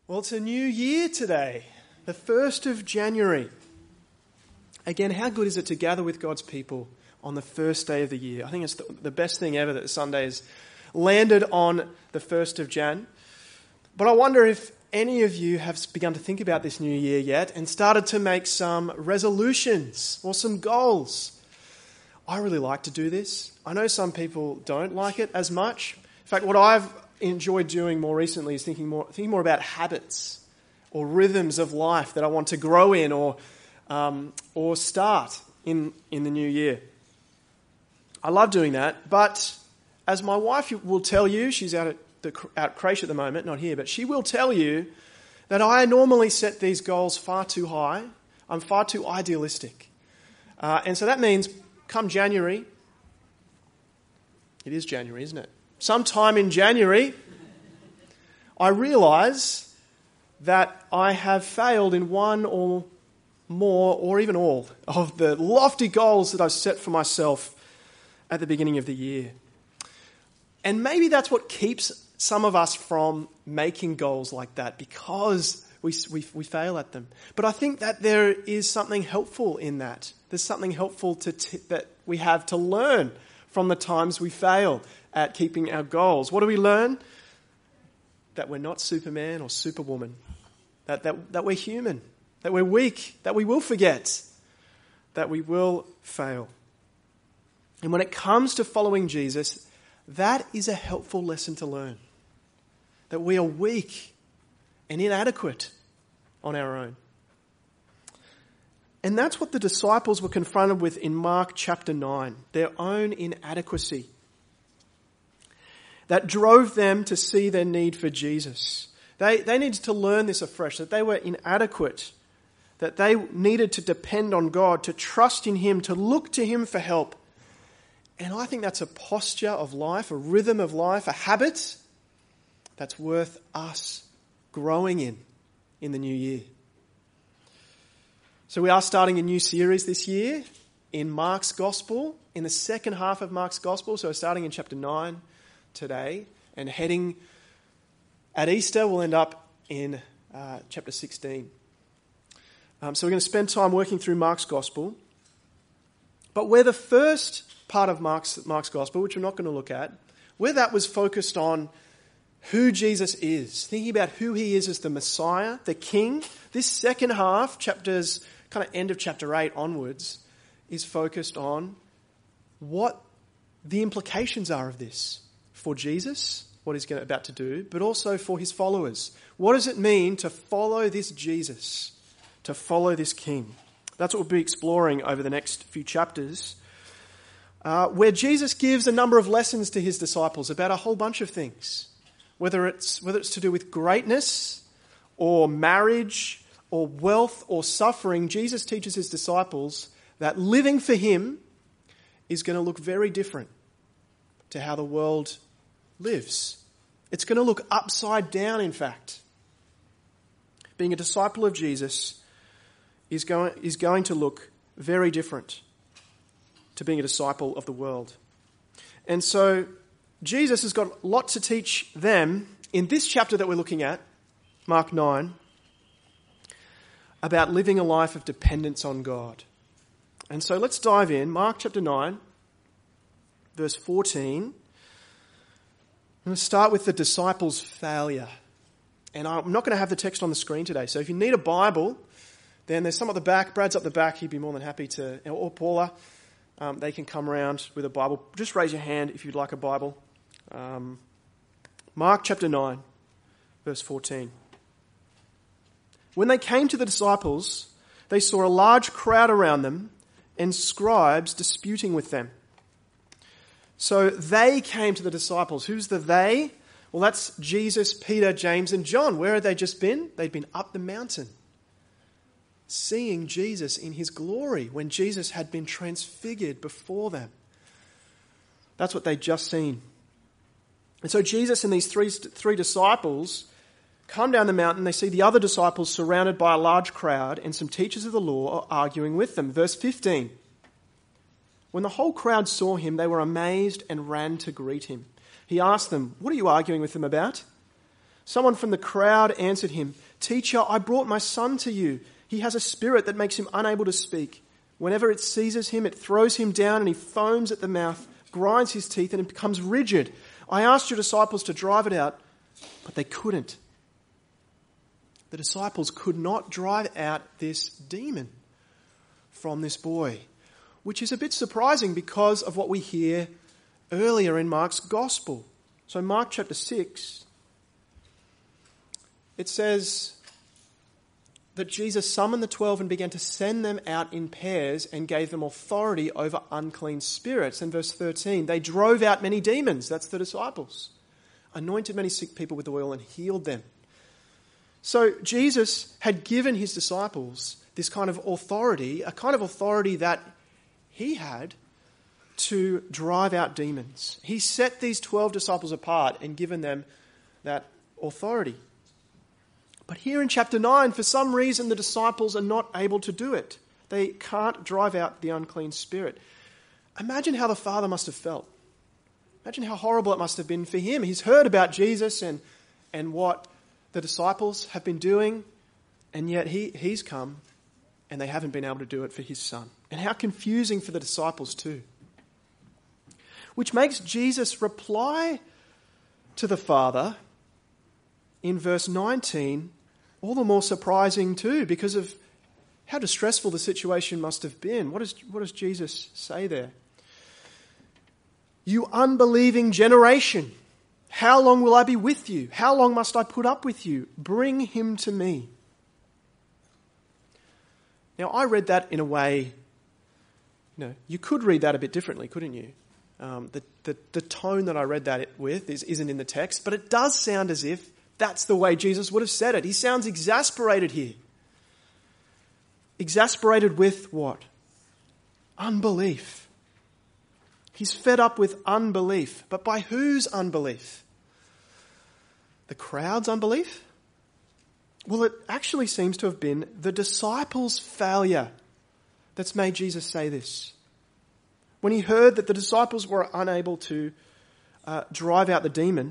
Well, it's a new year today, the 1st of January. Again, how good is it to gather with God's people on the first day of the year? I think it's the best thing ever that the Sunday's landed on the 1st of Jan. But I wonder if any of you have begun to think about this new year yet and started to make some resolutions or some goals. I really like to do this. I know some people don't like it as much. In fact, what I've enjoyed doing more recently is thinking more about habits or rhythms of life that I want to grow in or start in the new year. I love doing that, but as my wife will tell you, she's out creche at the moment, not here, but she will tell you that I normally set these goals far too high. I'm far too idealistic. And so that means come January, it is January, isn't it? Sometime in January, I realise that I have failed in one or more, or even all, of the lofty goals that I've set for myself at the beginning of the year. And maybe that's what keeps some of us from making goals like that, because we fail at them. But I think that there is something helpful in that. There's something helpful that we have to learn from the times we fail at keeping our goals. What do we learn? That we're not Superman or Superwoman. That we're human. That we're weak. That we will forget. That we will fail. And when it comes to following Jesus, that is a helpful lesson to learn. That we are weak and inadequate on our own. And that's what the disciples were confronted with in Mark chapter 9, their own inadequacy. That drove them to see their need for Jesus. They needed to learn this afresh, that they were inadequate, that they needed to depend on God, to trust in Him, to look to Him for help. And I think that's a posture of life, a rhythm of life, a habit that's worth us growing in the new year. So we are starting a new series this year in Mark's Gospel, in the second half of Mark's Gospel. So we're starting in chapter 9 today and heading at Easter, we'll end up in chapter 16. So we're going to spend time working through Mark's Gospel. But where the first part of Mark's Gospel, which we're not going to look at, where that was focused on who Jesus is, thinking about who He is as the Messiah, the King, this second half, chapters kind of end of chapter 8 onwards, is focused on what the implications are of this for Jesus, what He's about to do, but also for His followers. What does it mean to follow this Jesus, to follow this King? That's what we'll be exploring over the next few chapters, where Jesus gives a number of lessons to His disciples about a whole bunch of things, whether it's to do with greatness or marriage or wealth or suffering. Jesus teaches His disciples that living for Him is going to look very different to how the world lives. It's going to look upside down, in fact. Being a disciple of Jesus is going to look very different to being a disciple of the world. And so Jesus has got a lot to teach them in this chapter that we're looking at, Mark 9, about living a life of dependence on God. And so let's dive in. Mark chapter 9, verse 14. I'm going to start with the disciples' failure. And I'm not going to have the text on the screen today. So if you need a Bible, then there's some at the back. Brad's up the back. He'd be more than happy to, or Paula, they can come around with a Bible. Just raise your hand if you'd like a Bible. Mark chapter 9, verse 14. When they came to the disciples, they saw a large crowd around them and scribes disputing with them. So they came to the disciples. Who's the they? Well, that's Jesus, Peter, James, and John. Where had they just been? They'd been up the mountain, seeing Jesus in His glory when Jesus had been transfigured before them. That's what they'd just seen. And so Jesus and these three disciples come down the mountain. They see the other disciples surrounded by a large crowd, and some teachers of the law are arguing with them. Verse 15. When the whole crowd saw Him, they were amazed and ran to greet Him. He asked them, "What are you arguing with them about?" Someone from the crowd answered him, "Teacher, I brought my son to you. He has a spirit that makes him unable to speak. Whenever it seizes him, it throws him down and he foams at the mouth, grinds his teeth and it becomes rigid. I asked your disciples to drive it out, but they couldn't." The disciples could not drive out this demon from this boy, which is a bit surprising because of what we hear earlier in Mark's Gospel. So Mark chapter 6, it says that Jesus summoned the 12 and began to send them out in pairs and gave them authority over unclean spirits. In verse 13, they drove out many demons, that's the disciples, anointed many sick people with oil and healed them. So Jesus had given his disciples this kind of authority, a kind of authority that he had to drive out demons. He set these 12 disciples apart and given them that authority. But here in chapter 9, for some reason, the disciples are not able to do it. They can't drive out the unclean spirit. Imagine how the Father must have felt. Imagine how horrible it must have been for him. He's heard about Jesus and what the disciples have been doing, and yet he's come and they haven't been able to do it for his son. And how confusing for the disciples too. Which makes Jesus reply to the Father in verse 19 all the more surprising too, because of how distressful the situation must have been. What does Jesus say there? "You unbelieving generation, how long will I be with you? How long must I put up with you? Bring him to me." Now, I read that in a way, you could read that a bit differently, couldn't you? The tone that I read that with isn't in the text, but it does sound as if that's the way Jesus would have said it. He sounds exasperated here. Exasperated with what? Unbelief. He's fed up with unbelief. But by whose unbelief? The crowd's unbelief? Well, it actually seems to have been the disciples' failure that's made Jesus say this. When he heard that the disciples were unable to drive out the demon,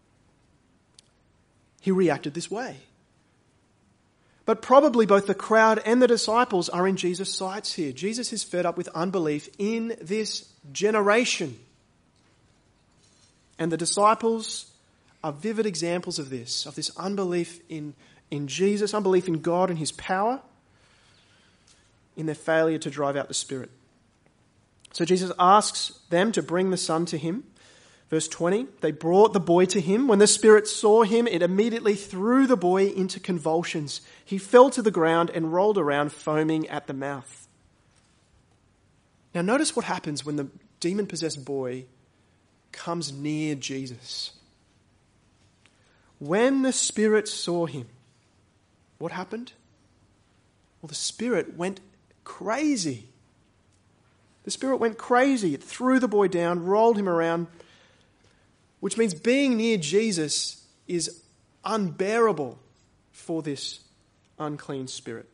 he reacted this way. But probably both the crowd and the disciples are in Jesus' sights here. Jesus is fed up with unbelief in this generation. And the disciples are vivid examples of this unbelief in Jesus, unbelief in God and his power, in their failure to drive out the spirit. So Jesus asks them to bring the son to him. Verse 20, they brought the boy to him. When the spirit saw him, it immediately threw the boy into convulsions. He fell to the ground and rolled around, foaming at the mouth. Now notice what happens when the demon-possessed boy comes near Jesus. When the spirit saw him, what happened? Well, the spirit went crazy. The spirit went crazy. It threw the boy down, rolled him around, which means being near Jesus is unbearable for this unclean spirit.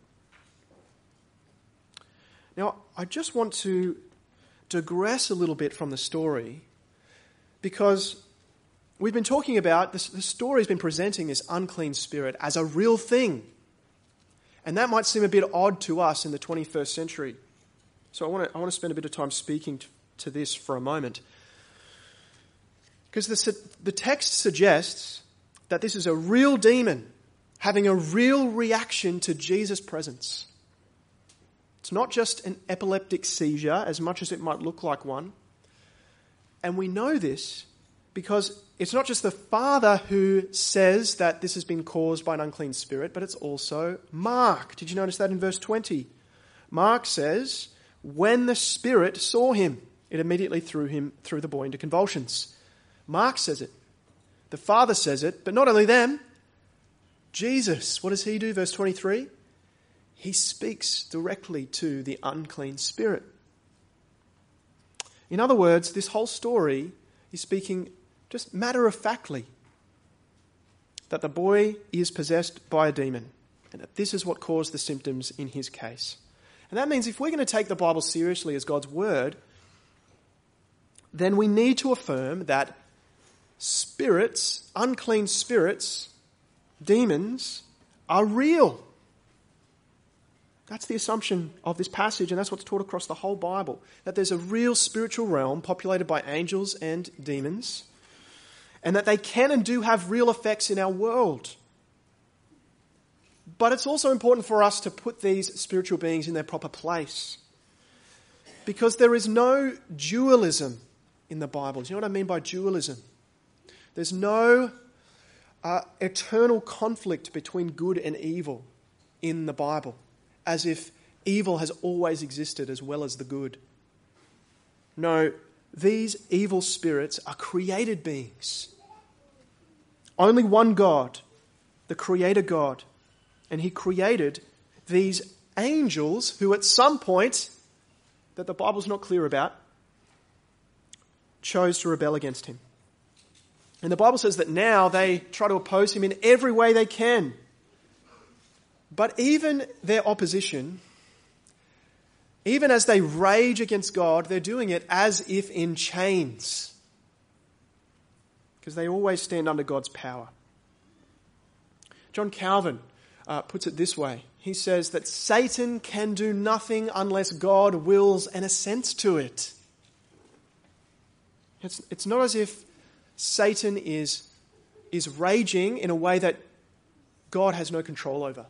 Now, I just want to digress a little bit from the story because we've been talking about, the story has been presenting this unclean spirit as a real thing. And that might seem a bit odd to us in the 21st century. So I want to spend a bit of time speaking to this for a moment. Because the text suggests that this is a real demon having a real reaction to Jesus' presence. It's not just an epileptic seizure, as much as it might look like one. And we know this because it's not just the Father who says that this has been caused by an unclean spirit, but it's also Mark. Did you notice that in verse 20? Mark says, when the spirit saw him, it immediately threw the boy into convulsions. Mark says it. The Father says it, but not only them. Jesus, what does he do? Verse 23. He speaks directly to the unclean spirit. In other words, this whole story is speaking just matter-of-factly that the boy is possessed by a demon and that this is what caused the symptoms in his case. And that means if we're going to take the Bible seriously as God's word, then we need to affirm that spirits, unclean spirits, demons are real. That's the assumption of this passage, and that's what's taught across the whole Bible, that there's a real spiritual realm populated by angels and demons, and that they can and do have real effects in our world. But it's also important for us to put these spiritual beings in their proper place, because there is no dualism in the Bible. Do you know what I mean by dualism? There's no eternal conflict between good and evil in the Bible, as if evil has always existed as well as the good. No, these evil spirits are created beings. Only one God, the Creator God, and He created these angels who at some point, that the Bible's not clear about, chose to rebel against Him. And the Bible says that now they try to oppose Him in every way they can. But even their opposition, even as they rage against God, they're doing it as if in chains, because they always stand under God's power. John Calvin puts it this way. He says that Satan can do nothing unless God wills and assents to it. It's not as if Satan is raging in a way that God has no control over.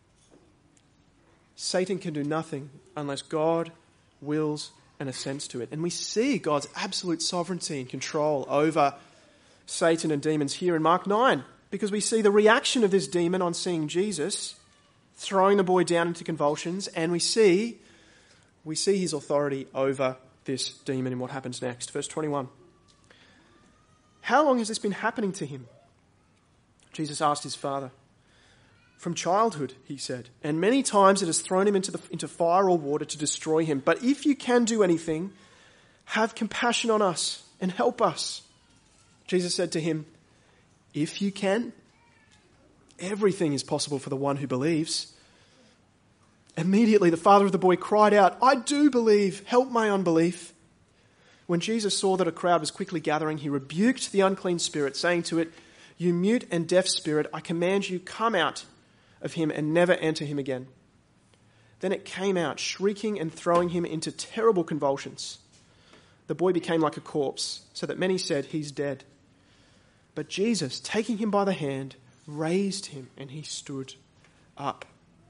Satan can do nothing unless God wills and assents to it. And we see God's absolute sovereignty and control over Satan and demons here in Mark 9, because we see the reaction of this demon on seeing Jesus throwing the boy down into convulsions, and we see his authority over this demon and what happens next. Verse 21. How long has this been happening to him? Jesus asked his father. From childhood, he said, and many times it has thrown him into fire or water to destroy him. But if you can do anything, have compassion on us and help us. Jesus said to him, if you can, everything is possible for the one who believes. Immediately the father of the boy cried out, I do believe, help my unbelief. When Jesus saw that a crowd was quickly gathering, he rebuked the unclean spirit, saying to it, you mute and deaf spirit, I command you, come out of him and never enter him again. Then it came out, shrieking and throwing him into terrible convulsions. The boy became like a corpse, so that many said, he's dead. But Jesus, taking him by the hand, raised him, and he stood up.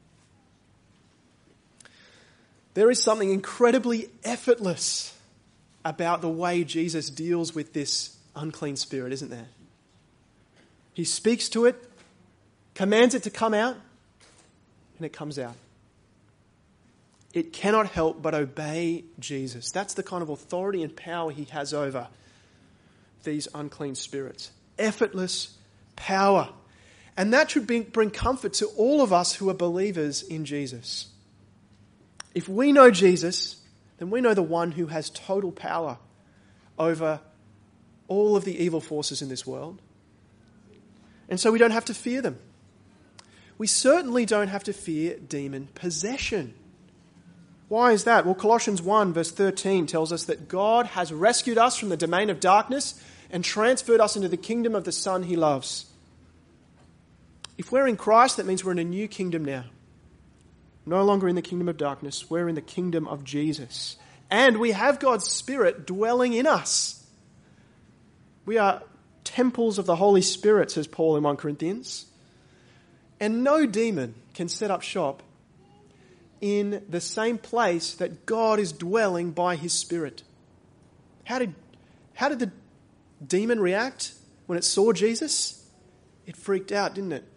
There is something incredibly effortless about the way Jesus deals with this unclean spirit, isn't there? He speaks to it, commands it to come out, and it comes out. It cannot help but obey Jesus. That's the kind of authority and power he has over these unclean spirits. Effortless power. And that should bring comfort to all of us who are believers in Jesus. If we know Jesus, then we know the one who has total power over all of the evil forces in this world. And so we don't have to fear them. We certainly don't have to fear demon possession. Why is that? Well, Colossians 1 verse 13 tells us that God has rescued us from the domain of darkness and transferred us into the kingdom of the Son he loves. If we're in Christ, that means we're in a new kingdom now. No longer in the kingdom of darkness, we're in the kingdom of Jesus. And we have God's Spirit dwelling in us. We are temples of the Holy Spirit, says Paul in 1 Corinthians. And no demon can set up shop in the same place that God is dwelling by his Spirit. How did the demon react when it saw Jesus? It freaked out, didn't it?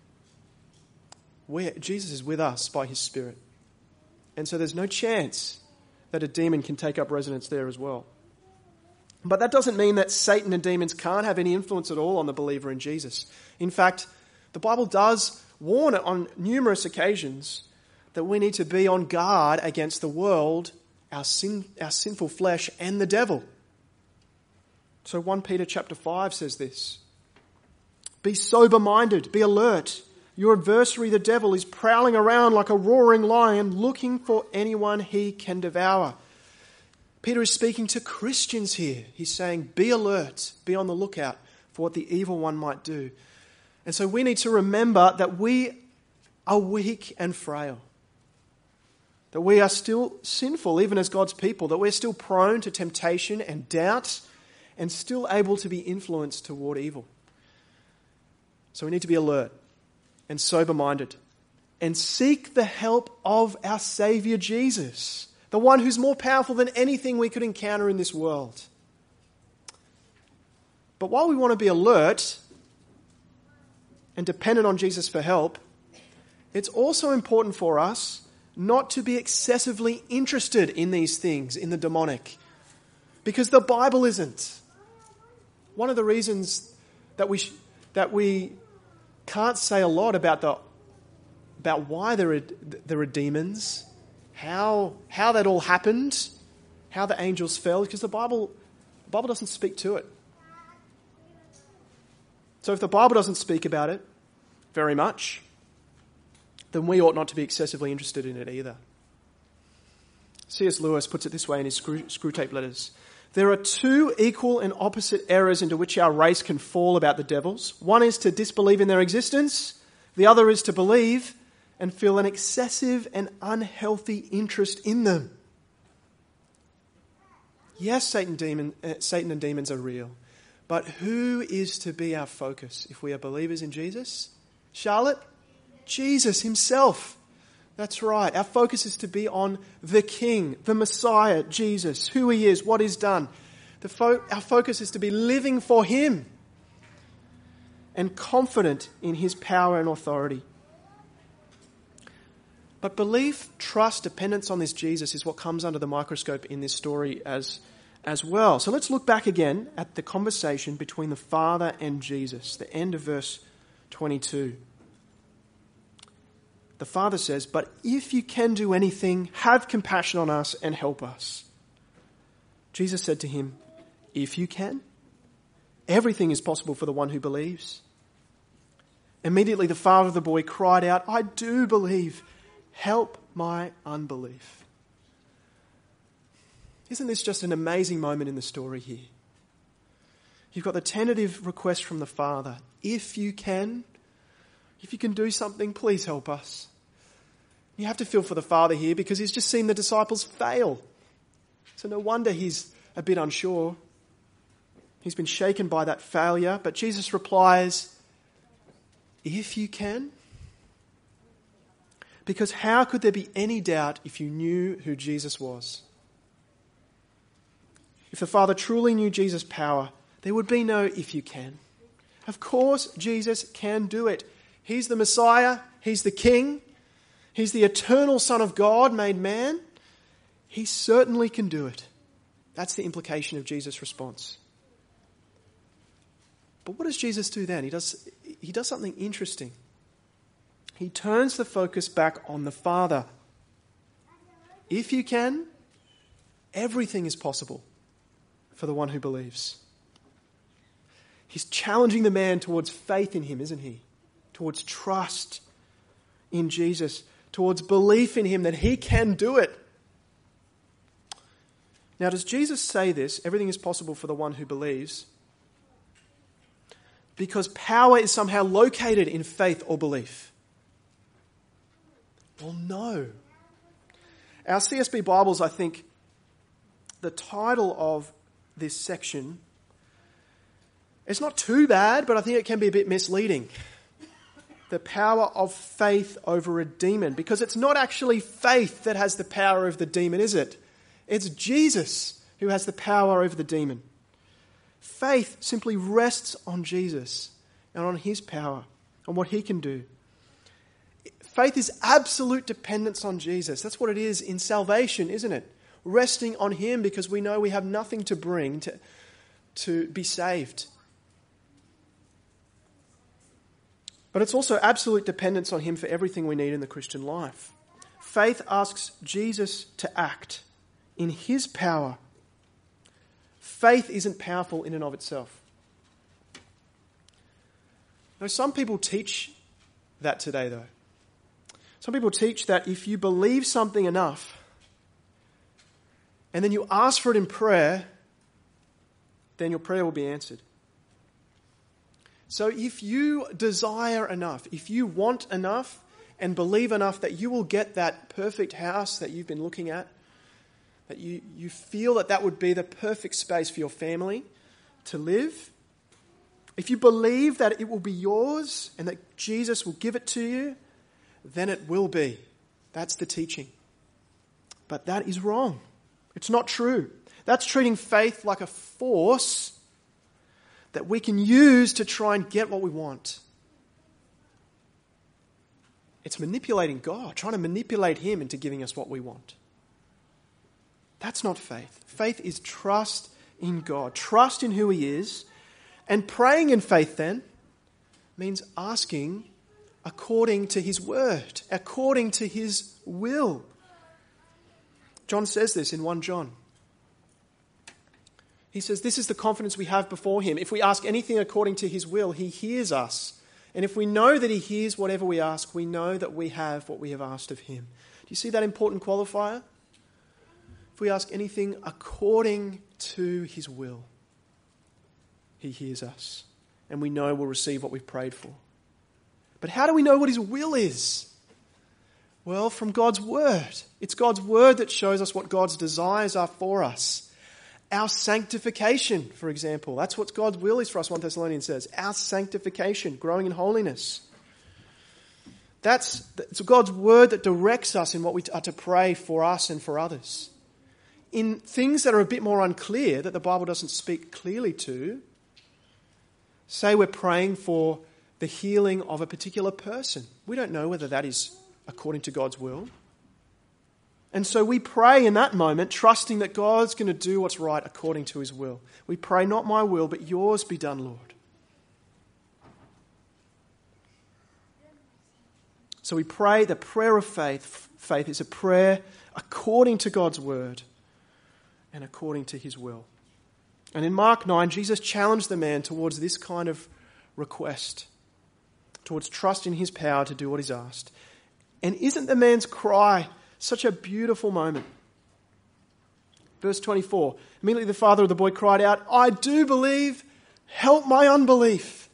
Jesus is with us by his Spirit. And so there's no chance that a demon can take up residence there as well. But that doesn't mean that Satan and demons can't have any influence at all on the believer in Jesus. In fact, the Bible does warn on numerous occasions that we need to be on guard against the world, our sinful flesh, and the devil. So 1 Peter chapter 5 says this. Be sober-minded, be alert. Your adversary, the devil, is prowling around like a roaring lion, looking for anyone he can devour. Peter is speaking to Christians here. He's saying, be alert, be on the lookout for what the evil one might do. And so we need to remember that we are weak and frail. That we are still sinful, even as God's people. That we're still prone to temptation and doubt and still able to be influenced toward evil. So we need to be alert and sober-minded and seek the help of our Saviour Jesus, the one who's more powerful than anything we could encounter in this world. But while we want to be alert and dependent on Jesus for help, it's also important for us not to be excessively interested in these things, in the demonic, because the Bible isn't. One of the reasons that we can't say a lot about why there are demons, how that all happened, how the angels fell, because the Bible doesn't speak to it. So if the Bible doesn't speak about it very much, then we ought not to be excessively interested in it either. C.S. Lewis puts it this way in his Screwtape Letters. There are two equal and opposite errors into which our race can fall about the devils. One is to disbelieve in their existence. The other is to believe and feel an excessive and unhealthy interest in them. Yes, Satan and demons are real. But who is to be our focus if we are believers in Jesus? Charlotte? Jesus himself. That's right. Our focus is to be on the King, the Messiah, Jesus, who he is, what he's done. Our focus is to be living for him and confident in his power and authority. But belief, trust, dependence on this Jesus is what comes under the microscope in this story as well. So let's look back again at the conversation between the Father and Jesus, the end of verse 22. The Father says, "But if you can do anything, have compassion on us and help us." Jesus said to him, "If you can, everything is possible for the one who believes." Immediately the father of the boy cried out, "I do believe. Help my unbelief." Isn't this just an amazing moment in the story here? You've got the tentative request from the Father. If you can do something, please help us. You have to feel for the Father here because he's just seen the disciples fail. So no wonder he's a bit unsure. He's been shaken by that failure. But Jesus replies, "If you can." Because how could there be any doubt if you knew who Jesus was? If the Father truly knew Jesus' power, there would be no "if you can." Of course, Jesus can do it. He's the Messiah. He's the King. He's the eternal Son of God made man. He certainly can do it. That's the implication of Jesus' response. But what does Jesus do then? He does something interesting. He turns the focus back on the Father. If you can, everything is possible for the one who believes. He's challenging the man towards faith in him, isn't he? Towards trust in Jesus, towards belief in him that he can do it. Now, does Jesus say this, everything is possible for the one who believes, because power is somehow located in faith or belief? Well, no. Our CSB Bibles, I think, the title of this section, it's not too bad, but I think it can be a bit misleading. The power of faith over a demon, because it's not actually faith that has the power over the demon, is it? It's Jesus who has the power over the demon. Faith simply rests on Jesus and on his power, on what he can do. Faith is absolute dependence on Jesus. That's what it is in salvation, isn't it? Resting on him because we know we have nothing to bring to be saved. But it's also absolute dependence on him for everything we need in the Christian life. Faith asks Jesus to act in his power. Faith isn't powerful in and of itself. Now, some people teach that today, though. Some people teach that if you believe something enough and then you ask for it in prayer, then your prayer will be answered. So if you desire enough, if you want enough and believe enough that you will get that perfect house that you've been looking at, that you feel that would be the perfect space for your family to live, if you believe that it will be yours and that Jesus will give it to you, then it will be. That's the teaching. But that is wrong. It's not true. That's treating faith like a force that we can use to try and get what we want. It's manipulating God, trying to manipulate Him into giving us what we want. That's not faith. Faith is trust in God, trust in who He is. And praying in faith then means asking according to His word, according to His will. John says this in 1 John. He says, this is the confidence we have before Him. If we ask anything according to His will, He hears us. And if we know that He hears whatever we ask, we know that we have what we have asked of Him. Do you see that important qualifier? If we ask anything according to His will, He hears us. And we know we'll receive what we've prayed for. But how do we know what His will is? Well, from God's word. It's God's word that shows us what God's desires are for us. Our sanctification, for example. That's what God's will is for us, 1 Thessalonians says. Our sanctification, growing in holiness. It's God's word that directs us in what we are to pray for us and for others. In things that are a bit more unclear, that the Bible doesn't speak clearly to, say we're praying for the healing of a particular person. We don't know whether that is according to God's will. And so we pray in that moment, trusting that God's going to do what's right according to His will. We pray, not my will, but yours be done, Lord. So we pray the prayer of faith. Faith is a prayer according to God's word and according to His will. And in Mark 9, Jesus challenged the man towards this kind of request, towards trust in His power to do what He's asked. And isn't the man's cry such a beautiful moment? Verse 24, immediately the father of the boy cried out, I do believe, help my unbelief.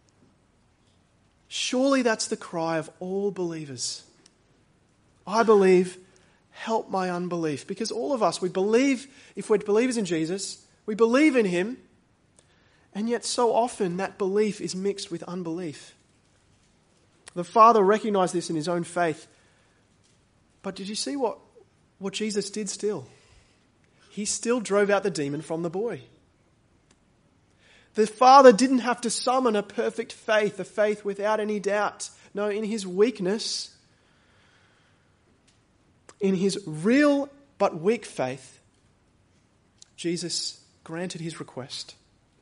Surely that's the cry of all believers. I believe, help my unbelief. Because all of us, we believe, if we're believers in Jesus, we believe in Him, and yet so often that belief is mixed with unbelief. The father recognized this in his own faith. But did you see what Jesus did still? He still drove out the demon from the boy. The father didn't have to summon a perfect faith, a faith without any doubt. No, in his weakness, in his real but weak faith, Jesus granted his request.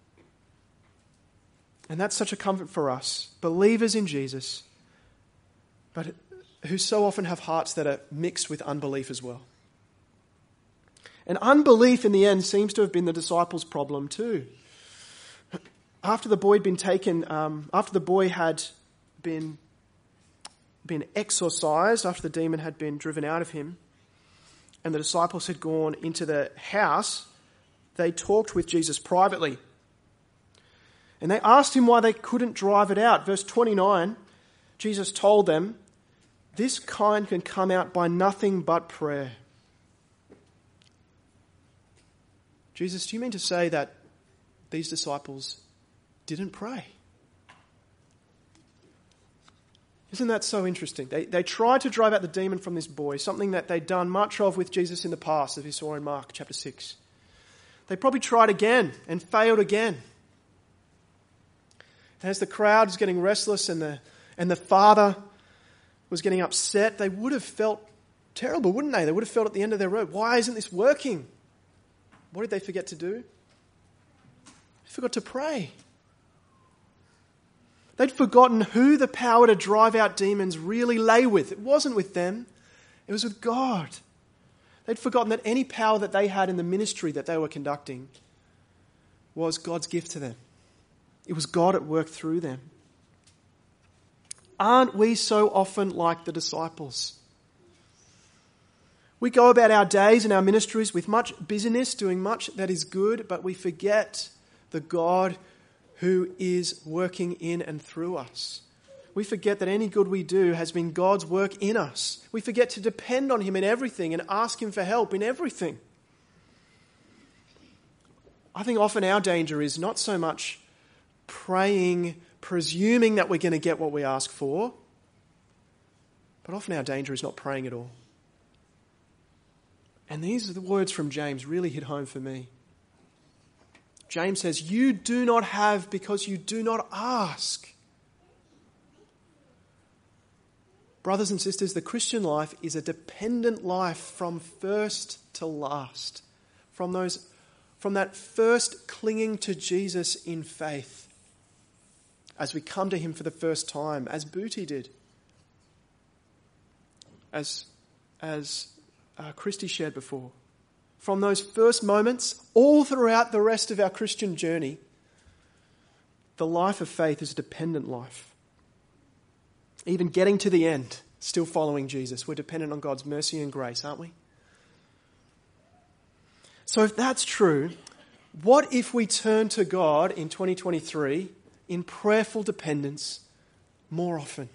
And that's such a comfort for us, believers in Jesus, but who so often have hearts that are mixed with unbelief as well. And unbelief in the end seems to have been the disciples' problem too. After the boy had been taken, after the boy had been exorcised, after the demon had been driven out of him, and the disciples had gone into the house, they talked with Jesus privately. And they asked Him why they couldn't drive it out. Verse 29, Jesus told them, this kind can come out by nothing but prayer. Jesus, do you mean to say that these disciples didn't pray? Isn't that so interesting? They tried to drive out the demon from this boy, something that they'd done much of with Jesus in the past, as we saw in Mark chapter 6. They probably tried again and failed again. And as the crowd was getting restless and the father was getting upset, they would have felt terrible, wouldn't they? They would have felt at the end of their rope, why isn't this working? What did they forget to do? They forgot to pray. They'd forgotten who the power to drive out demons really lay with. It wasn't with them. It was with God. They'd forgotten that any power that they had in the ministry that they were conducting was God's gift to them. It was God at work through them. Aren't we so often like the disciples? We go about our days and our ministries with much busyness, doing much that is good, but we forget the God who is working in and through us. We forget that any good we do has been God's work in us. We forget to depend on him in everything and ask him for help in everything. I think often our danger is not so much praying, presuming that we're going to get what we ask for, but often our danger is not praying at all. And these are the words from James really hit home for me. James says, you do not have because you do not ask. Brothers and sisters, the Christian life is a dependent life from first to last. From that first clinging to Jesus in faith as we come to him for the first time, as Booty did, as Christy shared before. From those first moments, all throughout the rest of our Christian journey, the life of faith is a dependent life. Even getting to the end, still following Jesus, we're dependent on God's mercy and grace, aren't we? So if that's true, what if we turn to God in 2023 in prayerful dependence more often?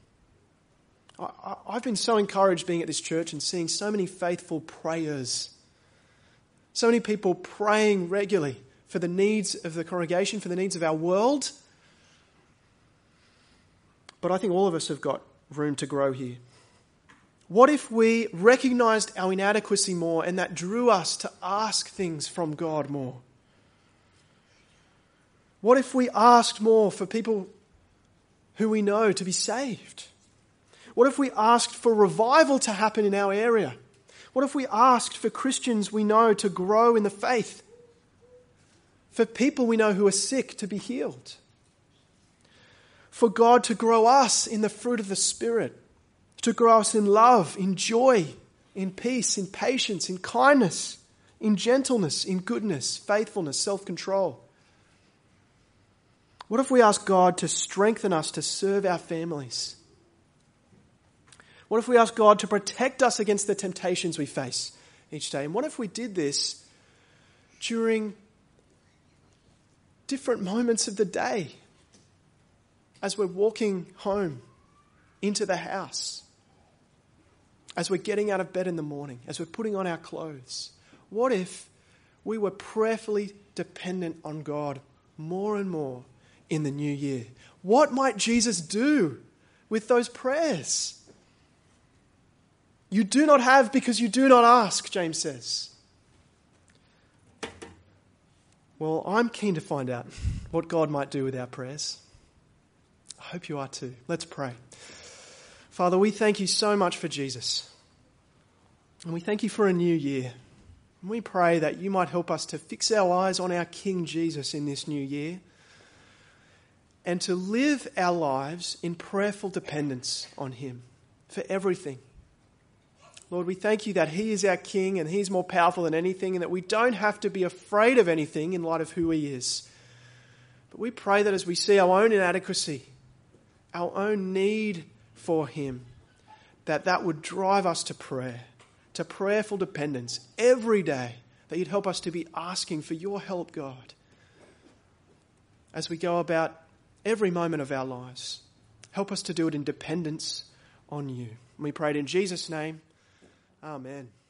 I've been so encouraged being at this church and seeing so many faithful prayers. So many people praying regularly for the needs of the congregation, for the needs of our world. But I think all of us have got room to grow here. What if we recognized our inadequacy more and that drew us to ask things from God more? What if we asked more for people who we know to be saved? What if we asked for revival to happen in our area? What if we asked for Christians we know to grow in the faith? For people we know who are sick to be healed? For God to grow us in the fruit of the Spirit, to grow us in love, in joy, in peace, in patience, in kindness, in gentleness, in goodness, faithfulness, self-control? What if we ask God to strengthen us to serve our families? What if we ask God to protect us against the temptations we face each day? And what if we did this during different moments of the day? As we're walking home into the house, as we're getting out of bed in the morning, as we're putting on our clothes, what if we were prayerfully dependent on God more and more in the new year? What might Jesus do with those prayers? You do not have because you do not ask, James says. Well, I'm keen to find out what God might do with our prayers. I hope you are too. Let's pray. Father, we thank you so much for Jesus. And we thank you for a new year. And we pray that you might help us to fix our eyes on our King Jesus in this new year and to live our lives in prayerful dependence on him for everything. Lord, we thank you that he is our King and he's more powerful than anything and that we don't have to be afraid of anything in light of who he is. But we pray that as we see our own inadequacy, our own need for him, that would drive us to prayer, to prayerful dependence every day, that you'd help us to be asking for your help, God, as we go about every moment of our lives. Help us to do it in dependence on you. And we pray it in Jesus' name. Amen.